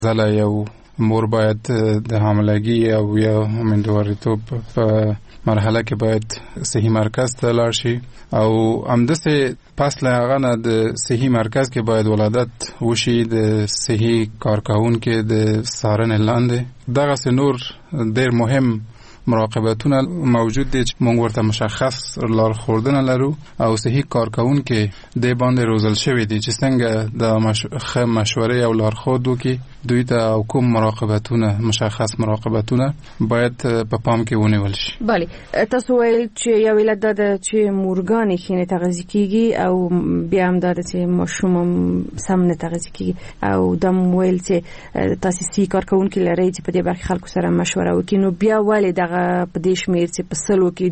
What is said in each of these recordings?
زله یو مور باید د حاملګي او یا امیندواریتوب په مرحله کې باید صحي مرکز ته لاړ شي او همداسې پس له هغه نه د صحي مرکز کې باید ولادت وشي د صحي کارکوونکي د څارنې لاندې. دغسې نور ډېر مهم مراقبتونه موجود دي چې موږ ورته مشخص لارښودنه لرو او صحي کارکوونکي دې باندې روزل شوي دي چې څنګه د مشورې او لارښود وکړي دوی ته او کوم مراقبتونه مشخص مراقبتونه باید په پام کې ونیول شي. بله، تاسو ویل چې یو علت دا ده چې مورګانې ښې نه تغذیه کېږي او بیا هم دا ده چې ماشوم هم سم نه تغذیه کېږي او دا مو ویل چې تاسې صحي کارکوونکي لرئ چې په دې برخې خلکو سره مشوره وکړي. نو بیا ولې دغه په دې شمېر چې په سلو کې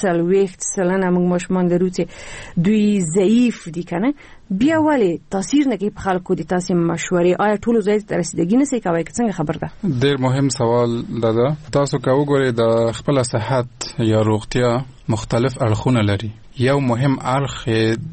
42% موږ ماشومان لرو چې دوی ضعیف دي که نه، بیا ولې تاثیر نه کوي په خلکو د تاسې مشورې؟ آیا ټولو ځای ته رسیدګي نه سئ کوئ که څنګه خبر ده؟ ډېر مهم سوال ده. تاسو که وګورئ د خپله صحت یا روغتیا مختلف اړخونه لري. یو مهم اړخ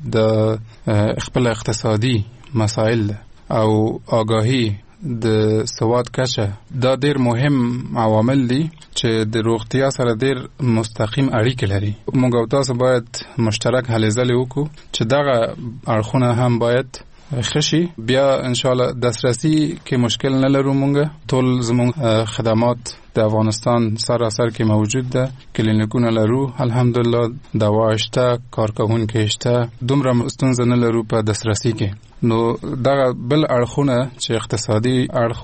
د خپل اقتصادي مسائل ده او آگاهی د سواد کچه. دا ډېر مهم عوامل دي چې د روغتیا سره ډېر مستقیم اړیکې لري. موږ او تاسو باید مشترک هلې ځلې وکړو چې دغه اړخونه هم باید خشي. بیا انشاءالله دسترسی کې مشکل نه لرو. موږ ټول زموږ خدمات د افغانستان سراسر کې موجود ده. کلینیکونه لرو الحمدلله، دوا شته، کارکوونکي شته، دومره ستونزه نه لرو په دسترسی کې. نو دغه بل اړخونه چې اقتصادي اړخ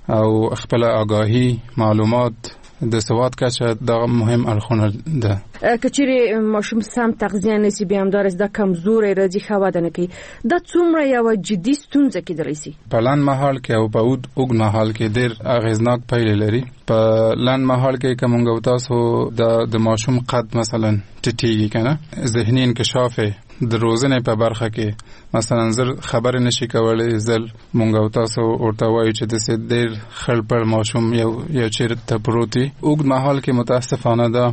او خپل آگاهی معلومات د سواد کچه دغه مهم اړخونه ده. که چیرې ماشوم سم تغذیه نشي بیا همدارس د کمزورۍ راځي ښه وده نه کوي، دا څومره یوه جدي ستونزه کیدلی شي؟ په لنډ مهال کې او په اوږد مهال کې ډېر اغېزناک پایلې لري. په لنډ مهال کې که موږ او تاسو د ماشوم قد مثلا ټیټېږي که نه، ذهني انکشاف د روزنې په برخه کې مثلا زر خبرې نشي کولی، زر مونږ او تاسو ورته وایو چې داسې ډېر خړ پړ ماشوم یو چېرته پروت وي. اوږد مهال کې متاسفانه ده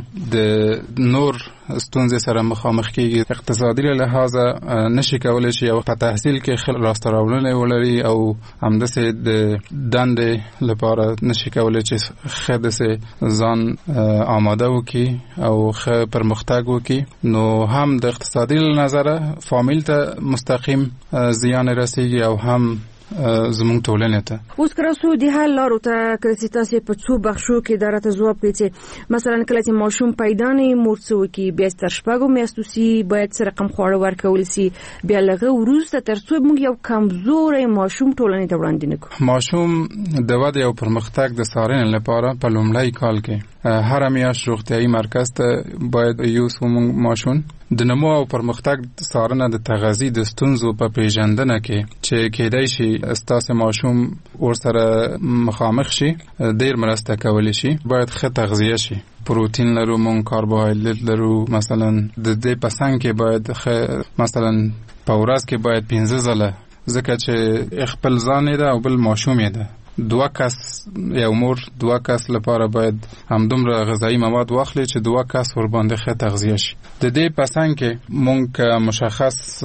د نور ستونزې سره مخامخ کېږي. اقتصادي له لحاظه نشي کولی چې یو په تحصیل کې لاسته راوړنې ولري او همداسې د دندې لپاره نشي کولی چې ښه داسې ځان آماده وکړي او ښه پرمختګ وکړي. نو هم د اقتصادي له نظره فامیل ته مستقیم زیان رسیږي او هم زمونږ ټولنې ته. اوس که راسو د حل لارو ته کله چې تاسې په څو بخشو کې دا راته ځواب کړئ چې مثلا کله چې ماشوم پیدا نه وي مور څه وکړي، بیا تر 6 میاشتو سي باید څه رقم خواړه ورکول سي، بیا له هغه وروسته تر څو موږ یو کمزوری ماشوم ټولنې ته وړاندې نه کړو. ماشوم د ودې او پرمختګ د څارنې لپاره په لومړی کال کې هر میاشت روغتیايي مرکز ته باید یوسو ماشوم. د نمو او پرمختګ څارنه د تغذیې د ستونزو په پیژندنه کې چې کېدای شي ستاسو ماشوم ورسره مخامخ شي ډېر مرسته کولی شي. باید ښه تغذیه شي، پروتین لرو، مونږ کاربوهایدریت لرو. مثلا د دې په څنګ کې باید مثلا په ورځ کې باید 15 ځله، ځکه چې خپل ځان ده او بل ماشوم ده. 2 کس یو مور 2 کس لپاره باید همدومره غذایی مواد واخلي چې 2 کس ور باندې ښه تغذیه شي. د دې په څنګ کې مونږ مشخص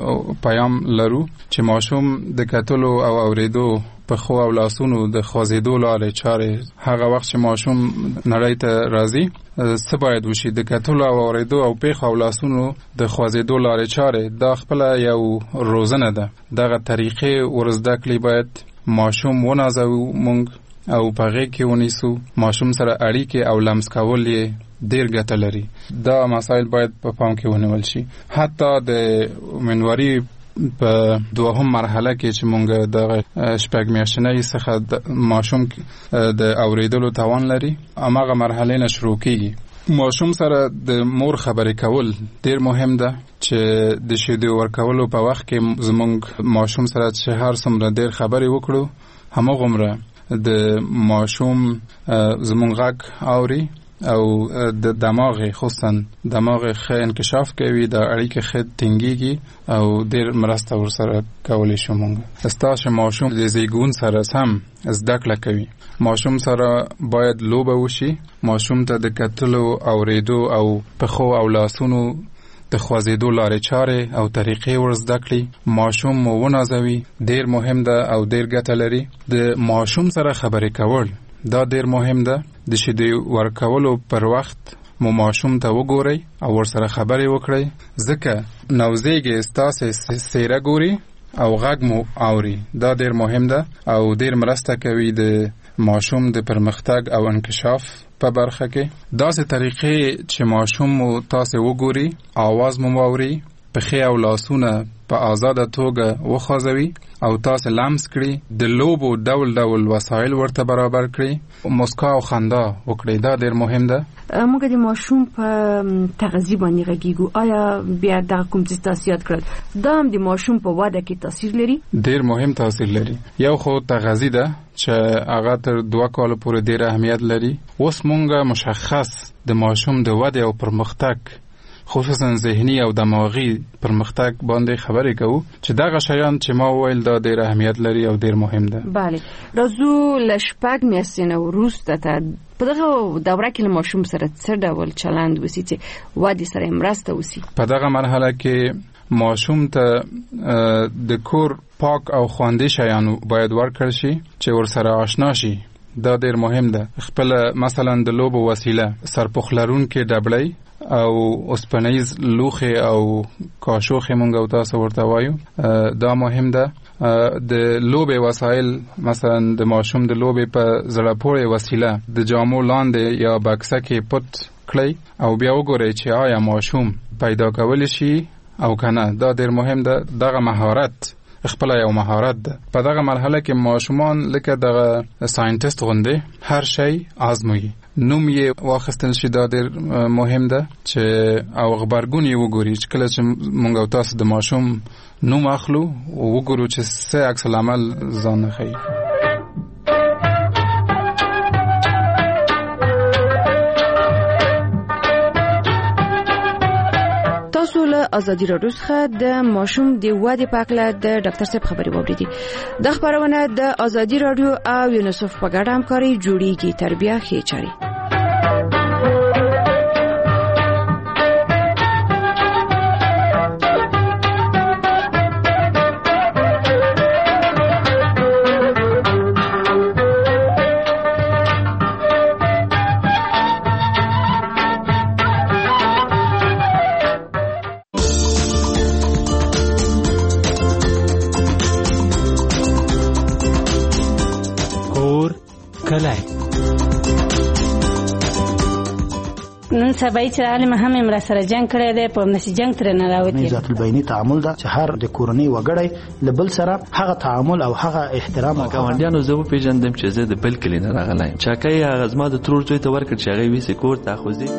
پیام لرو چې ماشوم د کتلو او اوریدو په خو او لاسونو د خوځېدو لارې چارې هغه وخت چې ماشوم نړۍ ته راځي څه باید وشي؟ د کتلو او اوریدو او پیښو او لاسونو د خوځېدو لارې چارې دا خپل یو روزنه ده. دغه طریقې ورزده کړي باید ماشوم ونازو مونږ او په غېږ کې ونیسو. ماشوم سره اړیکې او لمس کول یې ډېر ګټه لري. دا مسایل باید په پام کې ونیول شي. حتی د منوري په دوهم مرحله کې چې مونږ د 6 میاشتنۍ څخه ماشوم د اوریدلو توان لري، هماغه مرحله نه شروع کیږي. ماشوم سره د مور خبرې کول ډېر مهم ده چې د شیدو ورکولو په وخت کې زمونږ ماشوم سره چې هر څومره ډېر خبرې وکړو هماغومره د ماشوم زمونږ غږ اوري او د دماغ خصوصا دماغ ښه انکشاف کوي، د اړیکې ښه ټینګېږي او ډېر مرسته ورسره کولی شو. مونږ ستاسو ماشوم د زیږون سره سم زده کړه کوي. ماشوم سره باید لوبه وشي. ماشوم ته د کتلو اوریدو او پښو او لاسونو د خوځېدو لارې چارې او طریقې ور زده کړي، ماشوم مو ونازوي. ډیر مهم ده او ډیر ګټه لري. د ماشوم سره خبرې کول دا ډیر مهم ده. د شیدې ورکولو پر وخت مو ماشوم ته وګورئ او ورسره خبرې وکړئ، ځکه نوزیږي ستاسې څیره ګوري او غږ مو اوري. دا ډیر مهم ده او ډیر مرسته کوي د ماشوم د پرمختګ او انکشاف په برخه کې. داسې طریقې چې ماشوم مو تاسې وګوري، آواز مو واوري، پښې او لاسونه په آزاده توګه وخوځوي او تاسې لمس کړي، د لوبو ډول ډول وسایل ورته برابر کړي، مسکا او خندا وکړي. دا ډیر مهم ده. موږ د ماشوم په تغذیه باندې غږیږو، آیا بیا دغه کوم څه تاثیر کړل دا هم د ماشوم په وده کې تاثیر لري؟ ډیر مهم تاثیر لري. یو خو تغذیه ده چې هغه تر 2 کال پورې ډیر اهمیت لري. اوس مونږه مشخص د ماشوم د وده او پرمختګ خصوصا ذهنی او دماغي پرمختګ باندې خبرې کوو چې دغه شیان چې ما ویل دا ډیر اهمیت لري او ډیر مهم ده. بله، راځو لشپږ میاشتې نه وروسته ته په دغه دوره کې له ماشوم سره څه ډول چلند وسی چې وادي سره مرسته وسی؟ په دغه مرحله کې ماشوم ته د کور پاک او خواندې شیان باید ورکړل شي چې ورسره آشنا شي. دا ډیر مهم ده. خپل مثلا د لوبو وسیله، سرپوښلرونکې ډبلۍ او اوسپنیز لوښي او کاشوخې مونږ او تاسو ورته وایو، دا مهم ده. د لوبې وسایل، مثلا د ماشوم د لوبې په زړه پورې وسیله د جامو لاندې یا بکسه کې پټ کړئ او بیا وګورئ چې آیا ماشوم پیدا کولی شي او کنه. دا ډیر مهم ده. دغه مهارت خپل یو مهارت ده. په دغه مرحله کې ماشومان لکه دغه ساينټیست غوندې هر شی آزموي. نوم یې واخیستل شي، دا ډیر مهم ده چې او خبرګون یې وګوري چې کله چې مونږ او تاسو د ماشوم نوم اخلو وګورو چې څه عکس العمل ځان ښیي. تاسو له ازادي راډیو څخه د ماشوم د ودې په اړه د ډاکټر صاحب خبرې واوریدي. د خبرونه د ازادي راډیو او یونیسف په ګډه همکاري جوړیږي. تربیه ښې چاري. نن سبا چې عالم هم امر سره جنگ کړی دی، په نشي جنگ تر نه راوتی. ذات البینی تعامل دا چې هر د کورنۍ وګړی لبل سره هغه تعامل او هغه احترام او ګاونډیانو زه په پیژندم چې زه د بل کلی نه راغلی. چاکای هغه زما د ترور زوی ته ورکړ چې هغه ویسې کور ته خوځي.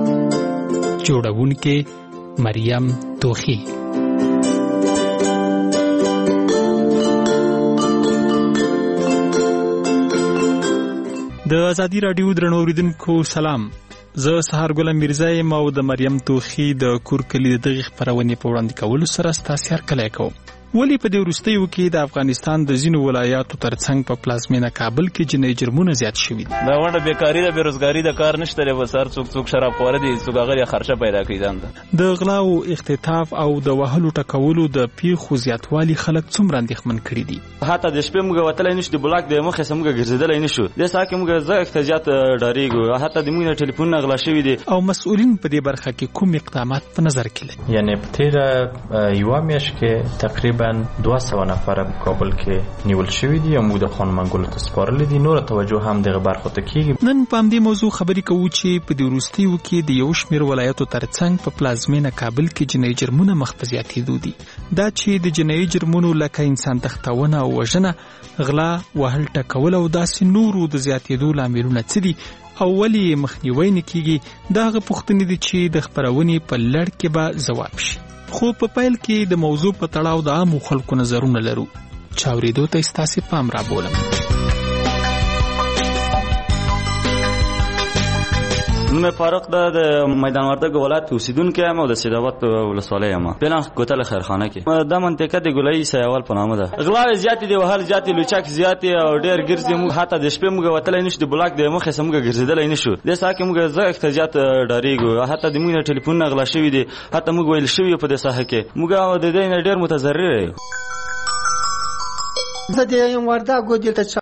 جوړونکې مریم توخی. د ازادي راډیو درنو اوریدونکو سلام. زه سحر ګل میرزا یم او د مریم توخی د کور کلی د دغه خبرونه په وړاندې کولو سره ستاسو هرکلی کوم. ولی په دې وروستیو کې د افغانستان د ځینو ولایاتو ترڅنګ په پلازمینه کابل کې جنایي جرمونه زیات شوي دي. دا ونده بیکاری د بیروزګاری د کار نشته لري، وسار څوک شراب خور دي، څوک هغه خرچه پیدا کوي ځان ته. د غلا او اختطاف او د وهلو ټکولو د پیښو زیاتوالی خلک څومره اندېښمن کړي دي. حتی د شپې موږ وتلای نشو، د بلاک د مخه سمګه ګرځیدلای نشو. د ساکه موږ زه احتجاجات ډاریږو، حتی د موږ ټلیفون غلا شوی دي. او مسؤلین په دې برخه کې کوم اقدامات په نظر کې لري؟ یعنی په تیر یو میاشت کې تقریبا 200 نفر په کابل کې نیول شوی دي او موږ د خان منګولو ته سپارل دي. نور توجه هم دغه برخه ته کیږي. نن په دې موضوع خبرې کوو چې په دې وروستیو کې د یو شمېر ولایتو ترڅنګ په پلازمینه کابل کې جنایي جرمونه مخ په زیاتېدو دي. دا چې د جنایي جرمونو لکه انسان تښتونه او وژنه، غلا، وهل ټکول او داسې نورو د زیاتېدو لاملونه څه دي او ولې مخنیوی نه کیږي؟ دا هغه پوښتنې دي چې د خبرونې په لړ کې به ځواب شي. خو په پیل کې د موضوع په تړاو د عامو خلکو نظرونه لرو. چاورېدو ته ستاسې پام را بولم. نوم فاروق د میدان وردګ ولایت اوسیدونکو یم او د سیدآباد ولسوالۍ یم. پلان کوتل خیرخانه کې دا منطقه د ګولایي سیاوال په نامه ده. غلا زیات دي، وهل زیات دي، لوچاک زیات او ډیر ګرځي. موږ حتی د شپې موږ وتلای نشو، د بلاک د مخه سمګه ګرځیدلای نشو. د ساکه موږ زه احتجاج ډاریږو، حتی د موږ ټلیفون غلا شوی دي، حتی موږ ویل شوی په دې ساحه کې موږ د دې ډیر متضرر یو. زه د وردګو دلته